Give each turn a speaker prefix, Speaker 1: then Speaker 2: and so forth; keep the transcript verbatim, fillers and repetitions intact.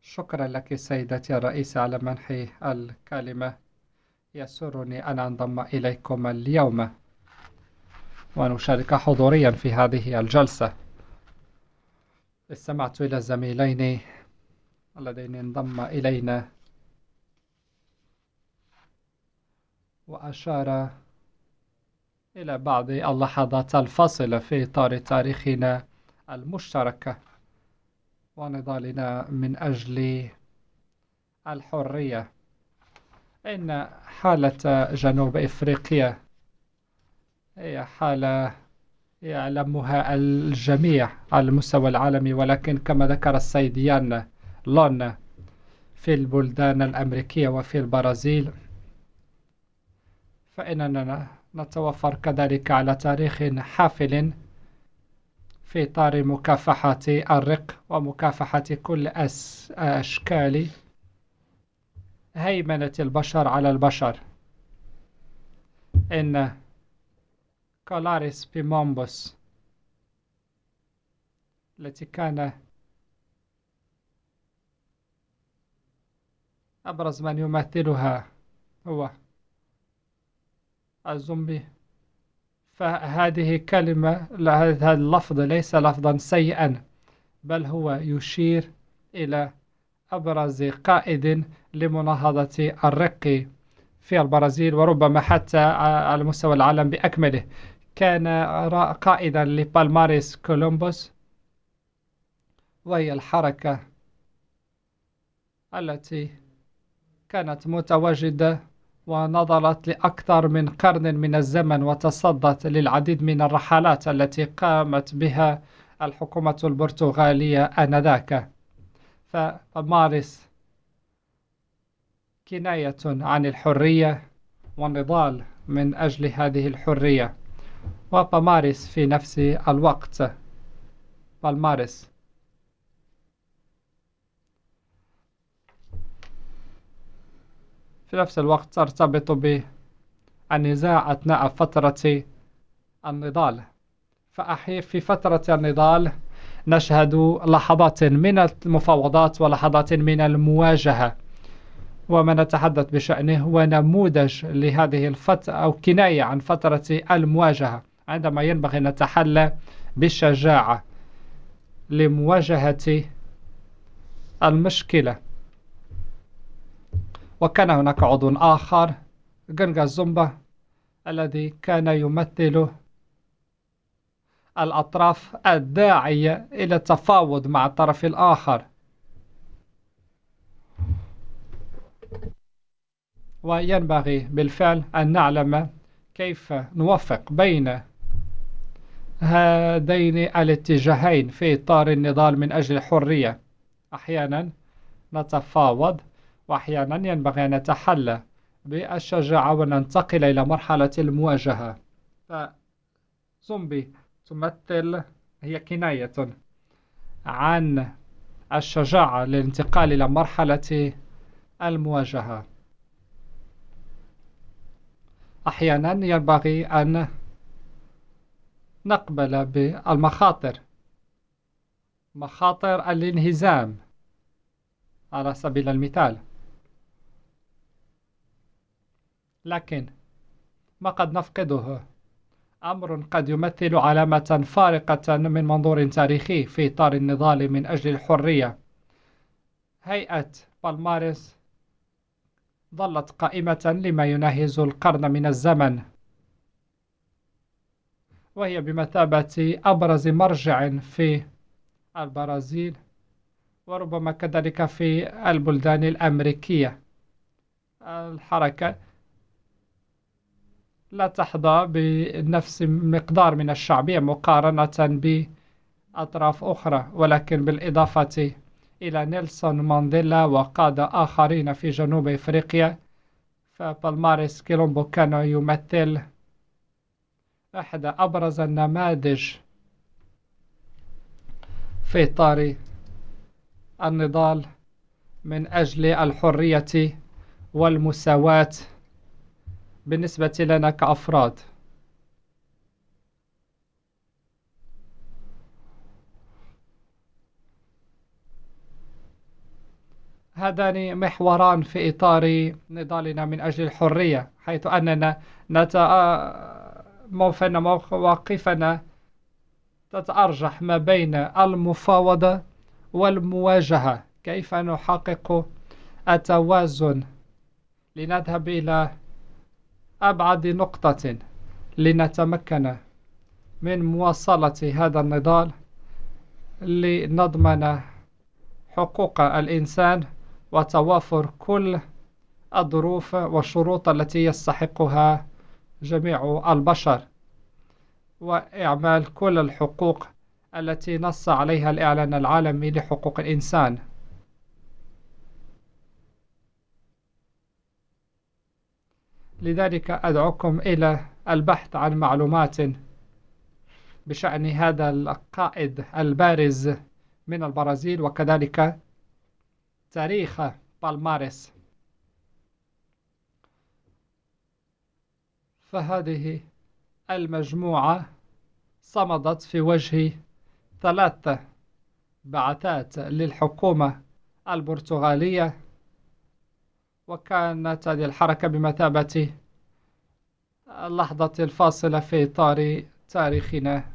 Speaker 1: شكرا لك سيدتي الرئيسة على منح الكلمة. يسرني أن أنضم إليكم اليوم ونشارك حضوريا في هذه الجلسة. استمعت إلى الزميلين الذين انضم إلينا وأشار إلى بعض اللحظات الفاصلة في إطار تاريخنا المشترك ونضالنا من أجل الحرية. إن حالة جنوب إفريقيا هي حالة يعلمها الجميع على المستوى العالمي، ولكن كما ذكر السيد يان لون في البلدان الأمريكية وفي البرازيل، فإننا نتوفر كذلك على تاريخ حافل في إطار مكافحة الرق ومكافحة كل أس أشكال هيمنة البشر على البشر. إن كولاريس بيمومبوس التي كان أبرز من يمثلها هو الزومبي، فهذه كلمة، هذا اللفظ ليس لفظا سيئا، بل هو يشير إلى أبرز قائد لمناهضة الرق في البرازيل وربما حتى على مستوى العالم بأكمله. كان قائدا لبالماريس كولومبوس، وهي الحركة التي كانت متواجدة ونضلت لأكثر من قرن من الزمن وتصدت للعديد من الرحلات التي قامت بها الحكومة البرتغالية آنذاك. فمارس كناية عن الحرية والنضال من أجل هذه الحرية. وبامارس في نفس الوقت، بالمارس في نفس الوقت ترتبط بالنزاع أثناء فترة النضال. فأحيانا في فترة النضال نشهد لحظات من المفاوضات ولحظات من المواجهة، وما نتحدث بشأنه هو نموذج لهذه الفترة أو كناية عن فترة المواجهة، عندما ينبغي أن نتحلى بالشجاعة لمواجهة المشكلة. وكان هناك عضو آخر، جنجا زومبا، الذي كان يمثل الأطراف الداعية إلى التفاوض مع الطرف الآخر. وينبغي بالفعل أن نعلم كيف نوفق بين هذين الاتجاهين في إطار النضال من أجل الحرية. أحيانا نتفاوض، وأحيانا ينبغي أن نتحلى بالشجاعة وننتقل إلى مرحلة المواجهة. فزومبي تمثل، هي كناية عن الشجاعة للانتقال إلى مرحلة المواجهة. أحيانا ينبغي أن نقبل بالمخاطر، مخاطر الانهزام على سبيل المثال، لكن ما قد نفقده أمر قد يمثل علامة فارقة من منظور تاريخي في إطار النضال من أجل الحرية. هيئة بالمارس ظلت قائمة لما يناهز القرن من الزمن، وهي بمثابة أبرز مرجع في البرازيل وربما كذلك في البلدان الأمريكية. الحركة لا تحظى بنفس مقدار من الشعبية مقارنة بأطراف أخرى، ولكن بالإضافة إلى نيلسون مانديلا وقادة آخرين في جنوب إفريقيا، فبالمارس كيلومبو كان يمثل أحد أبرز النماذج في إطار النضال من أجل الحرية والمساواة بالنسبة لنا كأفراد. هذان محوران في إطار نضالنا من أجل الحرية، حيث أننا نت... فإن مواقفنا تتأرجح ما بين المفاوضة والمواجهة. كيف نحقق التوازن لنذهب إلى أبعد نقطة لنتمكن من مواصلة هذا النضال لنضمن حقوق الإنسان وتوافر كل الظروف والشروط التي يستحقها جميع البشر، وإعمال كل الحقوق التي نص عليها الإعلان العالمي لحقوق الإنسان. لذلك أدعوكم إلى البحث عن معلومات بشأن هذا القائد البارز من البرازيل، وكذلك تاريخ بالمارس. فهذه المجموعة صمدت في وجه ثلاث بعثات للحكومة البرتغالية، وكانت هذه الحركة بمثابة اللحظة الفاصلة في إطار تاريخنا